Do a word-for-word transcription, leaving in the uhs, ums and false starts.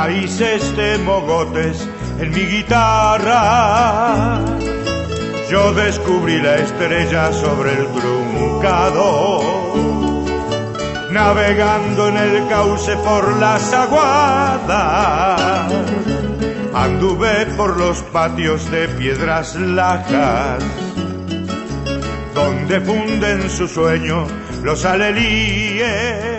raíces de mogotes en mi guitarra. Yo descubrí la estrella sobre el truncado, navegando en el cauce por las aguadas. Anduve por los patios de piedras lajas, donde funden su sueño los alelíes.